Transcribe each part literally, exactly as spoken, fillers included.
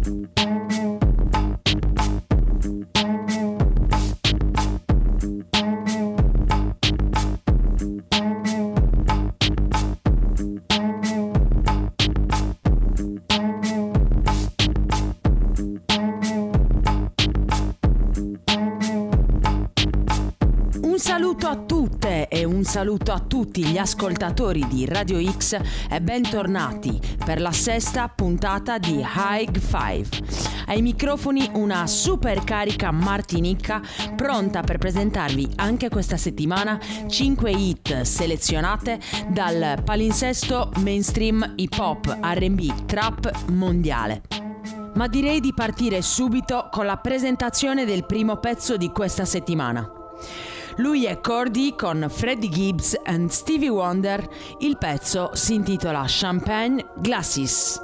Un saluto a tutte e un saluto a tutti gli ascoltatori di Radio X e bentornati per la sesta puntata di High Five. Ai microfoni una super carica Martinica pronta per presentarvi anche questa settimana cinque hit selezionate dal palinsesto mainstream hip hop, R and B, trap mondiale. Ma direi di partire subito con la presentazione del primo pezzo di questa settimana. Lui è Cordy con Freddie Gibbs and Stevie Wonder. Il pezzo si intitola Champagne Glasses.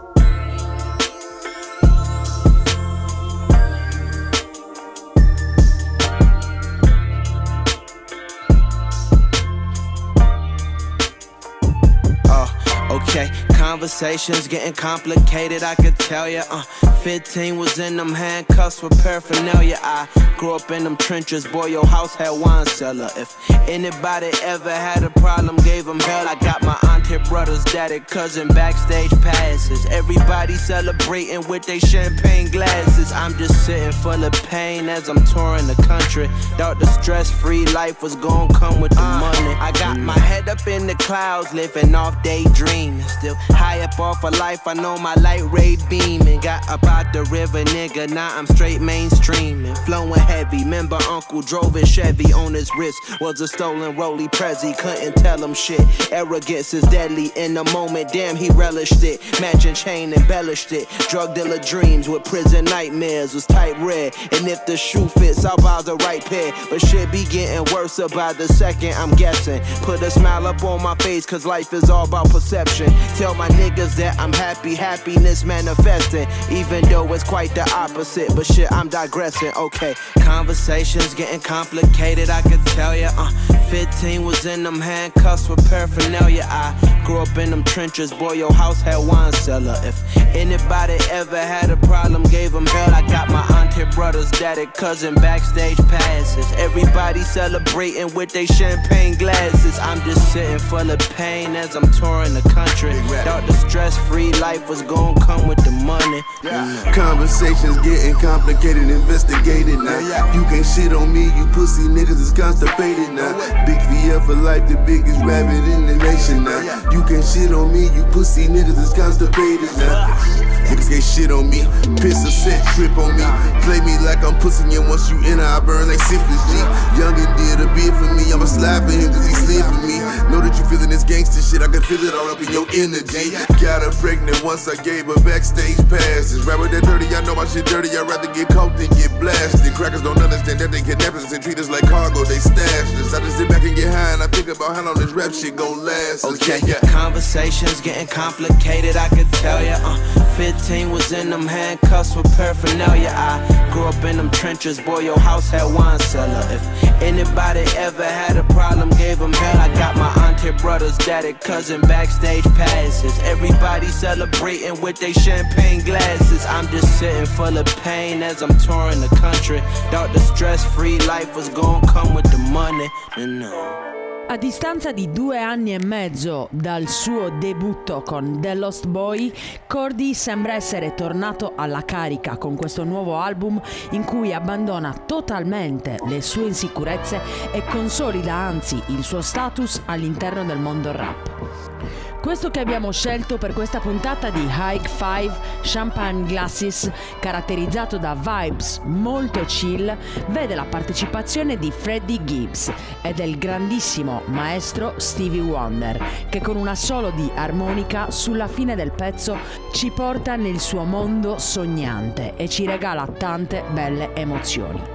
Okay, conversations getting complicated, I could tell ya. Uh, fifteen was in them handcuffs with paraphernalia. I grew up in them trenches, boy, your house had wine cellar. If anybody ever had a problem, gave them hell. I got my auntie, brothers, daddy, cousin, backstage passes. Everybody celebrating with their champagne glasses. I'm just sitting full of pain as I'm touring the country. Thought the stress-free life was gonna come with the money. I got my head up in the clouds, living off daydreaming. Still high up off of life, I know my light ray beaming. Got up out the river, nigga, now I'm straight mainstreaming. Flowing heavy, remember uncle drove his Chevy on his wrist. Was a stolen Rollie Prezi, couldn't tell him shit. Arrogance is deadly in the moment, damn he relished it. Matching chain embellished it. Drug dealer dreams with prison nightmares was type red. And if the shoe fits, I'll buy the right pair. But shit be getting worse about the second, I'm guessing. Put a smile up on my face, cause life is all about perception. Tell my niggas that I'm happy, happiness manifesting. Even though it's quite the opposite, but shit, I'm digressing, okay. Conversations getting complicated, I could tell ya. Uh, fifteen was in them handcuffs with paraphernalia. I grew up in them trenches, boy, your house had wine cellar. If anybody ever had a problem, gave them hell. I got my auntie, brothers, daddy, cousin, backstage passes. Everybody celebrating with their champagne glasses. I'm just sitting full of pain as I'm touring the country. Thought the stress-free life was gonna come with the money. Yeah. Conversations getting complicated, investigated now. Yeah. You can't shit on me, you pussy niggas is constipated now. Big V F for life, the biggest rabbit in the nation now. You can't shit on me, you pussy niggas is constipated now. Niggas can't shit on me, piss a set, trip on me. Play me like I'm pussy and once you enter I burn like syphilis G. Youngin' did a bid for me, I'ma slide for him cause he slid for me. Know that you feelin' this gangster shit, I can feel it all up in your energy. Got her pregnant once I gave her backstage passes. Rapper that dirty, I know my shit dirty, I'd rather get caught than get blasted. Crackers don't understand that they kidnap us and treat us like cargo, they stash us. I just sit back and get high and I think about how long this rap shit gon' last. Okay, yeah. Conversations getting complicated, I could tell ya. Uh, fifteen was in them handcuffs with paraphernalia. I grew up in them trenches, boy, your house had wine cellar. If anybody ever had a problem, gave them hell. I got my auntie, brothers, daddy, cousin, backstage passes. Everybody celebrating with their champagne glasses. I'm just sitting full of pain as I'm touring the country. Thought the stress-free life was gonna come with the money. No. A distanza di due anni e mezzo dal suo debutto con The Lost Boy, Cordy sembra essere tornato alla carica con questo nuovo album in cui abbandona totalmente le sue insicurezze e consolida anzi il suo status all'interno del mondo rap. Questo che abbiamo scelto per questa puntata di High Five, Champagne Glasses, caratterizzato da vibes molto chill, vede la partecipazione di Freddie Gibbs e del grandissimo maestro Stevie Wonder, che con una solo di armonica sulla fine del pezzo ci porta nel suo mondo sognante e ci regala tante belle emozioni.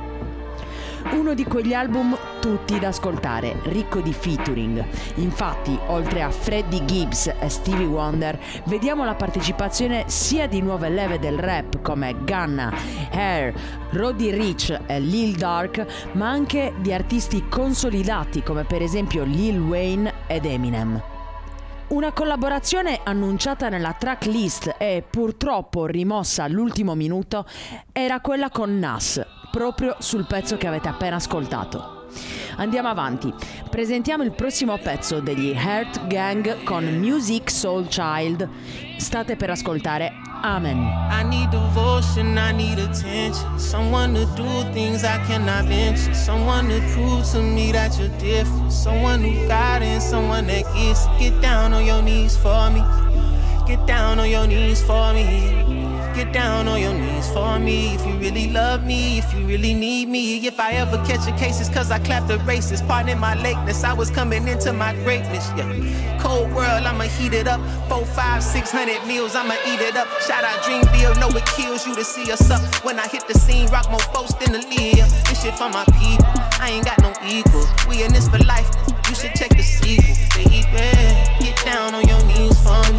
Uno di quegli album tutti da ascoltare, ricco di featuring. Infatti, oltre a Freddie Gibbs e Stevie Wonder, vediamo la partecipazione sia di nuove leve del rap come Gunna, Hair, Roddy Ricch e Lil Durk, ma anche di artisti consolidati come per esempio Lil Wayne ed Eminem. Una collaborazione annunciata nella tracklist e purtroppo rimossa all'ultimo minuto era quella con Nas, proprio sul pezzo che avete appena ascoltato. Andiamo avanti, presentiamo il prossimo pezzo degli Heart Gang con Musiq Soulchild. State per ascoltare Amen. I need devotion, I need attention. Someone to do things I cannot mention. Someone to prove to me that you're different. Someone who got in, someone that gets. Get down on your knees for me. Get down on your knees for me. Get down on your knees for me. If you really love me, if you really need me. If I ever catch a case, it's cause I clapped the racist. Pardon my lateness, I was coming into my greatness, yeah. Cold world, I'ma heat it up. Four, five, six hundred meals, I'ma eat it up. Shout out Dreamville, know it kills you to see us up. When I hit the scene, rock more folks than the lead. This shit for my people, I ain't got no equal. We in this for life, you should check the sequel. Baby, get down on your knees for me.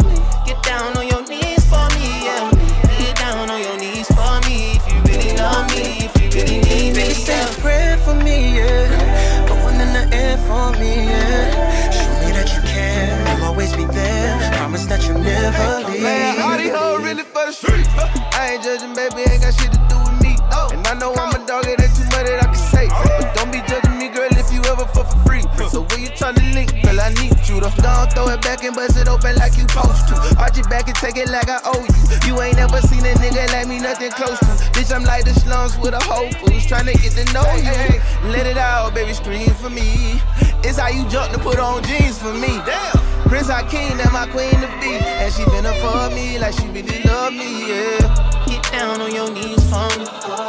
Get down on your knees for me, yeah. Get down on your knees for me. If you really love me, if you really need me, say a prayer for me, yeah. Put one in the air for me, yeah. Show me that you care, I'll always be there. Promise that you'll never leave. Man, all these hoes really for the street. I ain't judging, baby, ain't got shit to do with me. And I know I'm a dog, it ain't too much that I can say. But don't be judging me, girl, if you ever fuck for free. So when you tryna link, girl, I need you to don't throw it back and bust it open like you supposed to. Arch it back and take it like I owe you. You ain't never seen a nigga like me, nothing close to. Bitch, I'm like the slums with a Whole Foods, tryna get to know you. Let it out, baby, scream for me. It's how you jump to put on jeans for me. Damn. Prince Hakeem, that my queen to be. And she finna for me like she really love me, yeah. Get down on your knees for me.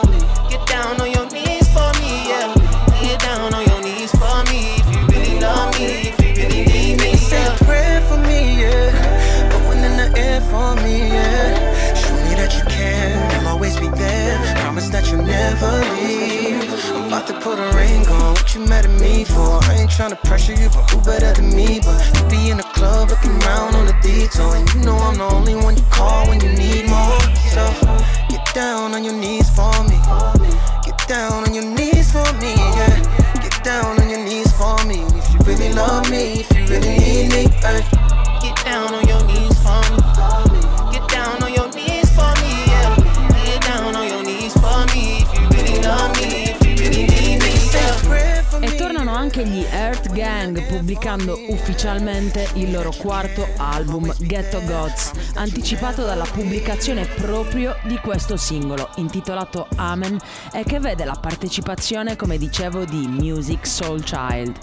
Get down on your knees for me, yeah. Get down on your knees for me. If you really love me, if you really need me, say a prayer for me, yeah. Put one in the air for me, yeah. Show me that you care, I'll always be there. Promise that you'll never leave. I'm about to put a ring on, what you mad at me for? I ain't tryna pressure you, but who better than me? But you be in the club looking round on the detour, and you know I'm the only one you call when you need more. So get down on your knees for me. Get down on your knees for me, yeah. Get down on your knees for me. If you really love me, if you really need me, hey. Get down on your knees for me. Get down on your knees for me, yeah. Get down on your knees for me. If you really love me, if you really need me, yeah. E tornano anche gli Heart Gang pubblicando ufficialmente il loro quarto album Ghetto Gods, anticipato dalla pubblicazione proprio di questo singolo intitolato Amen e che vede la partecipazione, come dicevo, di Musiq Soulchild.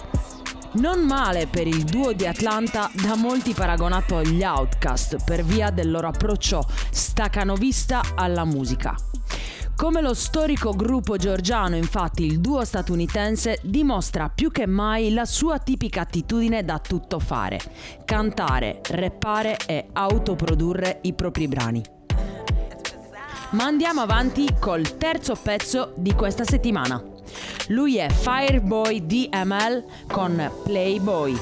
Non male per il duo di Atlanta, da molti paragonato agli Outkast per via del loro approccio staccanovista alla musica. Come lo storico gruppo georgiano, infatti, il duo statunitense dimostra più che mai la sua tipica attitudine da tutto fare: cantare, rappare e autoprodurre i propri brani. Ma andiamo avanti col terzo pezzo di questa settimana. Lui è Fireboy D M L con Playboy.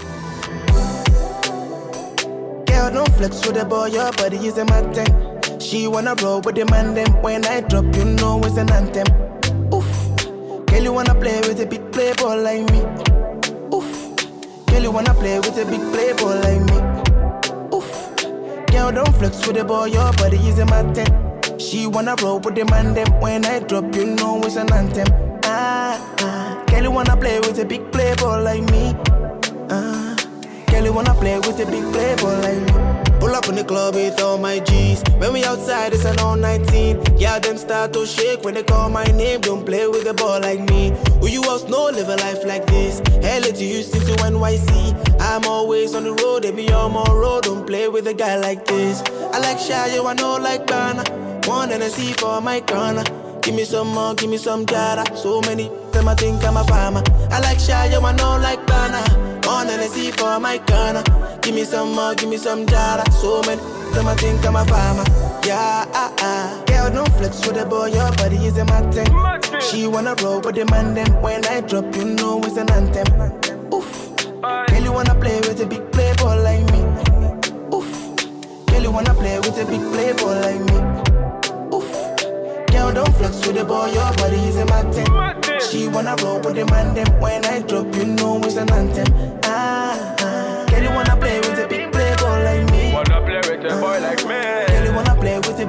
Girl, don't flex with the boy, your body is a mountain. She wanna roll with the man them. When I drop, you know it's an anthem. Oof. Girl, you wanna play with a big playboy like me. Oof. Girl, you wanna play with a big playboy like me. Oof. Girl, don't flex with the boy, your body is a mountain. She wanna roll with the man them. When I drop, you know it's an anthem. Ah, ah. Girl, you wanna play with a big playboy like me. Ah. Girl, you wanna play with a big playboy like me. Pull up in the club with all my G's. When we outside, it's an all nineteen. Yeah, them start to shake when they call my name. Don't play with a boy like me. Who you else know live a life like this? L A to Houston to N Y C. I'm always on the road, they be on my road. Don't play with a guy like this. I like Shy, I know like Bana. One and a C for my corner. Give me some more, give me some jara. So many them I think I'm a farmer. I like Shy, I know like Bana. One and a C for my corner. Give me some more, give me some jara. So many them I think I'm a farmer. Yeah, ah, ah. Girl, don't flex with the boy, your body is a mountain. She wanna roll with the man then. When I drop, you know it's an anthem. Oof. Girl, you wanna play with a big playboy like me. Oof. Girl, you wanna play with a big playboy like me. Oof. Girl, don't flex with the boy, your body is a mountain. She wanna roll with the man then. When I drop, you know it's an anthem. Ah, ah. Girl, you wanna play with a big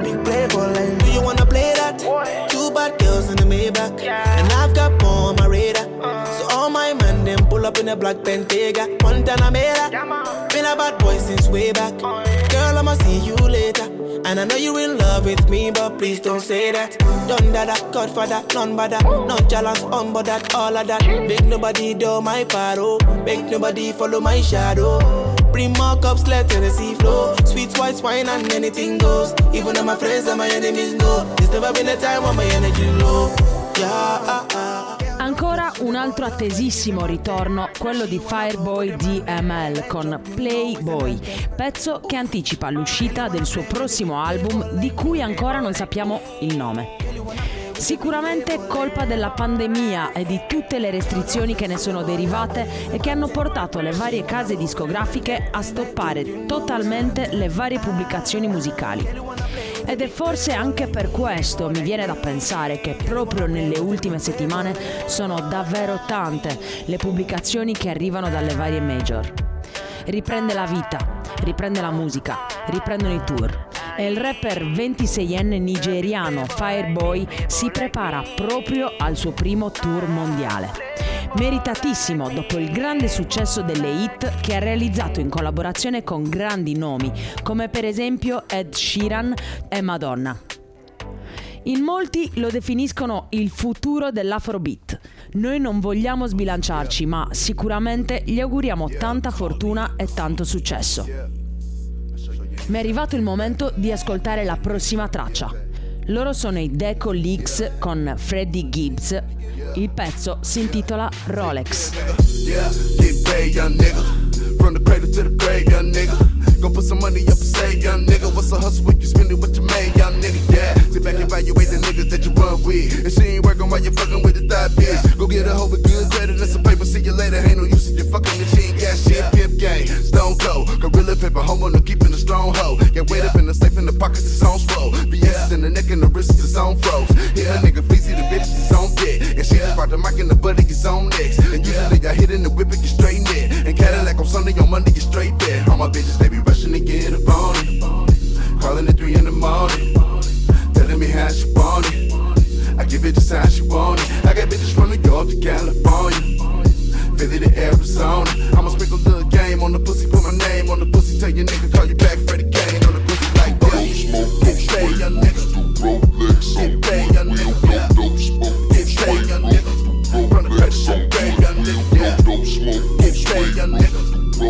big playboy like. Do you wanna play that? Two bad girls in the Maybach, and I've got more on my radar. So all my men them pull up in a black Bentayga, Montana Mera. Been a bad boy since way back. Girl, I'ma see you later. And I know you in love with me, but please don't say that. Done that, Godfather, none but that. Not jealous, on but that, all of that. Make nobody do my paro. Make nobody follow my shadow. Bring more cups, let Tennessee flow. Sweet white wine and anything goes. Even though my friends and my enemies know. There's never been a time when my energy low. Yeah, ah, ah. Ancora un altro attesissimo ritorno, quello di Fireboy D M L con Playboy, pezzo che anticipa l'uscita del suo prossimo album di cui ancora non sappiamo il nome. Sicuramente colpa della pandemia e di tutte le restrizioni che ne sono derivate e che hanno portato le varie case discografiche a stoppare totalmente le varie pubblicazioni musicali. Ed è forse anche per questo, mi viene da pensare, che proprio nelle ultime settimane sono davvero tante le pubblicazioni che arrivano dalle varie major. Riprende la vita, riprende la musica, riprendono i tour. E il rapper ventiseienne nigeriano Fireboy si prepara proprio al suo primo tour mondiale. Meritatissimo dopo il grande successo delle hit che ha realizzato in collaborazione con grandi nomi come per esempio Ed Sheeran e Madonna. In molti lo definiscono il futuro dell'Afrobeat. Noi non vogliamo sbilanciarci, ma sicuramente gli auguriamo tanta fortuna e tanto successo. Mi è arrivato il momento di ascoltare la prossima traccia. Loro sono i Deco Leaks con Freddie Gibbs. Il pezzo si intitola Rolex. Yeah, get paid, young nigga. From the cradle to the grave, young nigga. Go put some money up and save, young nigga. What's the hustle when you spend it what you made, young nigga? Yeah, sit back and evaluate the niggas that you run with. And she ain't working while you fucking with the thigh bitch. Go get a hoe with good credit and some paper. See you later, ain't no use in you fucking if she ain't got shit. Pimp game, stone cold. Gorilla paper, homo, no keeping a strong hoe. Get weight up in the safe in the pockets, it's on swole. V S in the neck and the wrist, it's on froze. Hit a nigga feezy, the bitch is on deck. And she just brought the mic and the buddy is on next. And usually I hit in the whip and get straight net. And Cadillac on Sunday, on Monday, get straight there. All my bitches, they be rushing to get up on it. Calling at three in the morning. Telling me how she want it. I give it just how she want it. I got bitches from New York to California. Philly to Arizona. I'ma sprinkle a little game on the pussy. Put my name on the pussy. Tell your nigga call you back for the game. On the pussy like that. Get paid, young nigga. Get paid, young nigga. Get paid, young nigga. Run the credit, get paid, young nigga. Get paid, young nigga.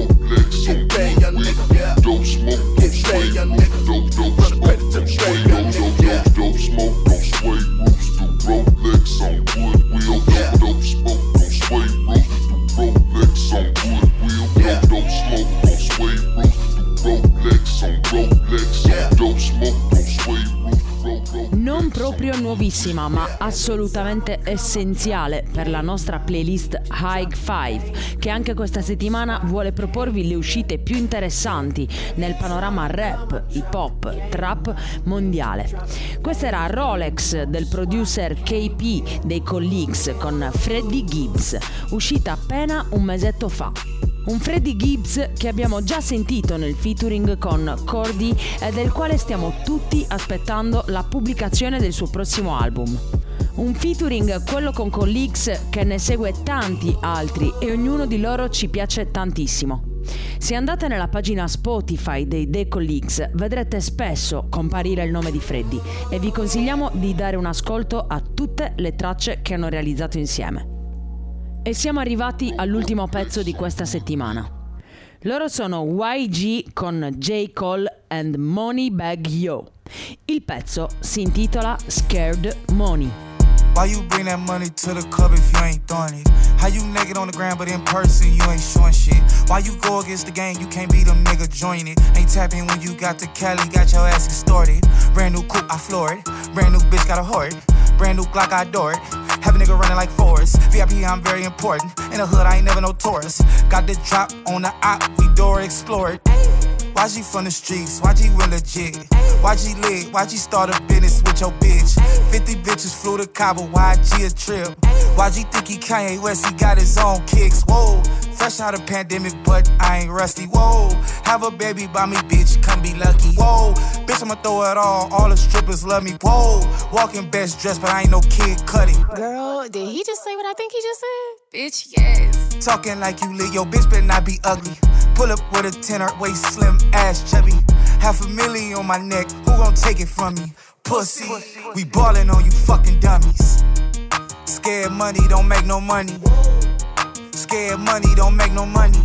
Get paid, young nigga. Get paid, young nigga. Run the credit, get paid, young nigga. Dope smoke, don't sway roofs. The Rolex on wood wheel. Dope smoke, don't sway roofs. The Rolex on wood wheel. Dope smoke, don't sway roofs. The Rolex on Rolex. Dope smoke, don't sway roofs. Non proprio nuovissima, ma assolutamente essenziale per la nostra playlist High Five, che anche questa settimana vuole proporvi le uscite più interessanti nel panorama rap, hip hop, trap mondiale. Questa era Rolex del producer K P dei Colleagues con Freddie Gibbs, uscita appena un mesetto fa. Un Freddie Gibbs che abbiamo già sentito nel featuring con Cordy e del quale stiamo tutti aspettando la pubblicazione del suo prossimo album. Un featuring, quello con Colleagues, che ne segue tanti altri e ognuno di loro ci piace tantissimo. Se andate nella pagina Spotify dei The Colleagues vedrete spesso comparire il nome di Freddie e vi consigliamo di dare un ascolto a tutte le tracce che hanno realizzato insieme. E siamo arrivati all'ultimo pezzo di questa settimana. Loro sono Y G con J. Cole and Moneybagg Yo. Il pezzo si intitola Scared Money. Why you bring that money to the club if you ain't throwing it? How you naked on the ground but in person you ain't showing shit? Why you go against the game, you can't be them nigga join it? Ain't tapping when you got the Cali, got your ass extorted. Brand new coupe, I floor it. Brand new bitch, got a hoard. Brand new Glock, I door it. Have a nigga running like Forrest. V I P, I'm very important. In the hood, I ain't never no tourist. Got the drop on the op, we door explored. Y G from the streets, Y G real legit. Y G lit, Y G start a business with your bitch. fifty bitches flew to Cabo, Y G a trip. Y G think he Kanye West, he got his own kicks. Whoa, fresh out of pandemic, but I ain't rusty. Whoa, have a baby by me, bitch, come be lucky. Whoa, bitch, I'ma throw it all, all the strippers love me. Whoa, walking best dressed, but I ain't no Kid Cudi. Girl, did he just say what I think he just said? Bitch, yes. Talking like you lit, yo, bitch better not be ugly. Pull up with a tenor, waist slim, ass chubby. Half a million on my neck, who gon' take it from me? Pussy, we ballin' on you fucking dummies. Scared money don't make no money. Scared money don't make no money.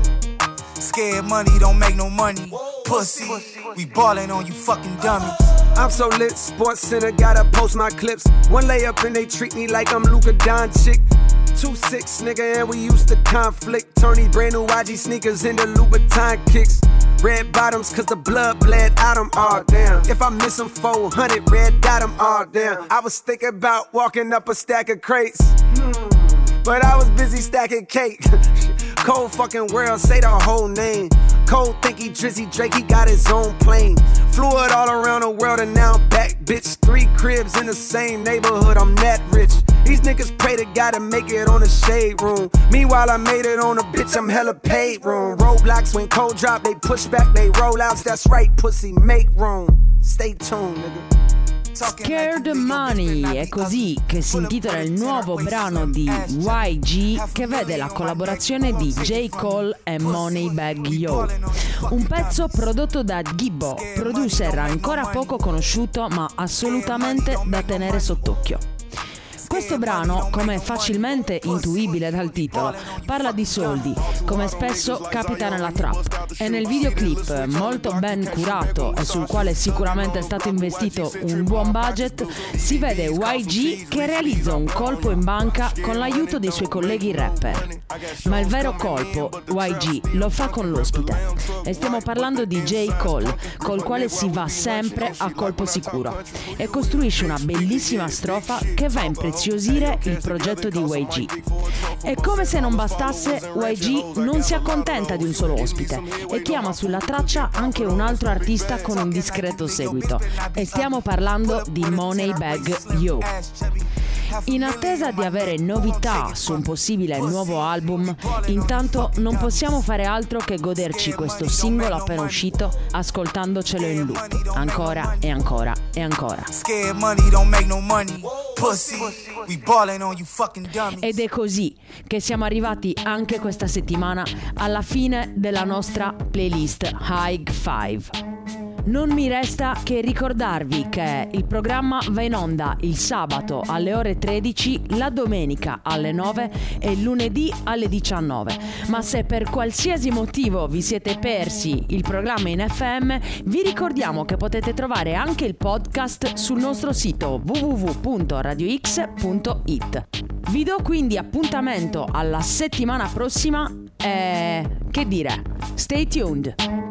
Scared money don't make no money. Pussy, we ballin' on you fucking dummies. I'm so lit, Sports Center, gotta post my clips. One layup and they treat me like I'm Luka Doncic. two six, nigga, and we used to conflict. Turn these brand new Y G sneakers into Louboutin kicks. Red bottoms, cause the blood bled out them, all damn. If I miss them four hundred, red dot them, all damn. I was thinking about walking up a stack of crates, but I was busy stacking cake. Cold fucking world, say the whole name. Cold think he Drizzy Drake, he got his own plane. Flew it all around the world and now I'm back, bitch. Three cribs in the same neighborhood, I'm that rich. These niggas pray to God to make it on the shade room. Meanwhile, I made it on a bitch, I'm hella paid room. Roadblocks when cold drop, they push back, they roll outs. That's right, pussy, make room. Stay tuned, nigga. Scared Money, è così che si intitola il nuovo brano di Y G, che vede la collaborazione di J. Cole e Moneybagg Yo. Un pezzo prodotto da Gibbo, producer ancora poco conosciuto ma assolutamente da tenere sott'occhio. Questo brano, come è facilmente intuibile dal titolo, parla di soldi, come spesso capita nella trap, e nel videoclip molto ben curato e sul quale sicuramente è stato investito un buon budget, si vede Y G che realizza un colpo in banca con l'aiuto dei suoi colleghi rapper. Ma il vero colpo Y G lo fa con l'ospite, e stiamo parlando di J. Cole, col quale si va sempre a colpo sicuro, e costruisce una bellissima strofa che va a impreziosire il progetto di Y G. E come se non bastasse, Y G non si accontenta di un solo ospite e chiama sulla traccia anche un altro artista con un discreto seguito, e stiamo parlando di Moneybagg Yo. In attesa di avere novità su un possibile nuovo album, intanto non possiamo fare altro che goderci questo singolo appena uscito ascoltandocelo in loop, ancora e ancora e ancora. Ed è così che siamo arrivati anche questa settimana alla fine della nostra playlist High Five. Non mi resta che ricordarvi che il programma va in onda il sabato alle ore tredici, la domenica alle nove e il lunedì alle diciannove. Ma se per qualsiasi motivo vi siete persi il programma in F M, vi ricordiamo che potete trovare anche il podcast sul nostro sito w w w punto radio x punto i t. Vi do quindi appuntamento alla settimana prossima e che dire, stay tuned!